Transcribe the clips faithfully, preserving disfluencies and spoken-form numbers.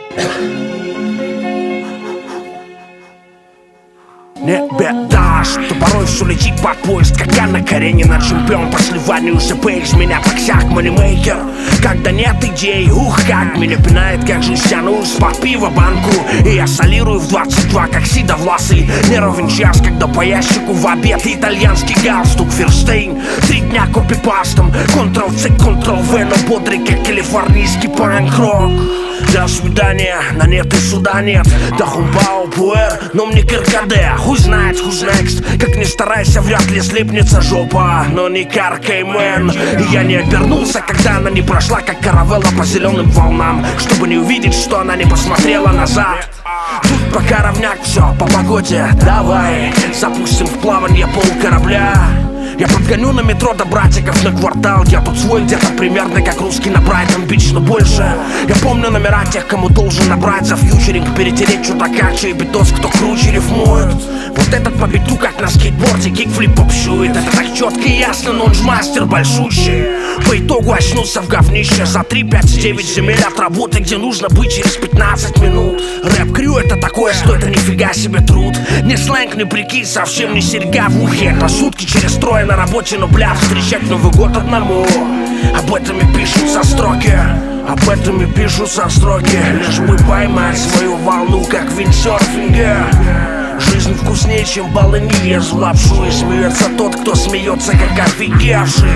Не беда, что порой все летит под поезд, как Анна Каренина, чемпион по сливанию ЖП. Из меня таксяк, манимейкер. Когда нет идей, ух, как меня пинает, как же тянусь под пиво банку. И я солирую в двадцать два, как Сида Власый. Не ровен час, когда по ящику в обед итальянский галстук Ферштейн. Три дня копипастом, контрол-C, контрол-V, но бодрый, как калифорнийский панк-рок. До свидания, на нет и суда нет. До хумбао пуэр, но мне киркаде. Хуй знает, who's next. Как ни старайся, вряд ли слипнется жопа. Но не каркай, мэн. И я не обернулся, когда она не прошла, как каравелла по зеленым волнам, чтобы не увидеть, что она не посмотрела назад. Тут пока равняк, все по погоде. Давай запустим в плаванье пол корабля. Я подгоню на метро до братиков на квартал. Я тут свой где-то примерно как русский на Брайтон-Бич, но больше я помню номера тех, кому должен набрать за фьючеринг, перетереть чудака, чей битос, кто круче рифмует. Вот этот по биту, как на скейтборде, кикфлип попшует. Это так четко и ясно, но он ж мастер большущий. По итогу очнулся в говнище за три пять девять земель от работы, где нужно быть через пятнадцать минут. Рэп-крю это такое, что это нифига себе труд. Не сленг, не прикинь, совсем не серьга в ухе. Это сутки через трое на работе, но бля, встречать Новый год одному. Об этом и пишутся строки, об этом и пишутся строки. Лишь бы поймать свою волну, как в виндсерфинге. Жизнь вкуснее, чем баллы, не езжу лапшу. И смеется тот, кто смеется, как офигевший.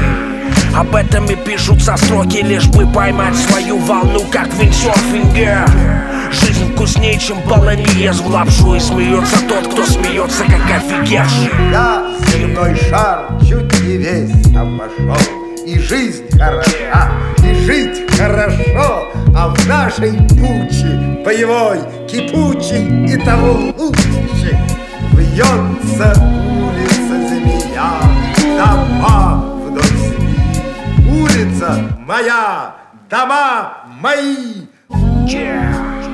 Об этом и пишутся строки, лишь бы поймать свою волну, как в виндсерфинге. Жизнь вкуснее, чем баллы, не езжу лапшу. И смеется тот, кто смеется, как офигевший. Я земной шар чуть не весь обошел. И жизнь хороша, и жить хорошо. А в нашей туче боевой, кипучей и того лучше вьется улица змея, дома вдоль сни. Улица моя, дома мои. Yeah.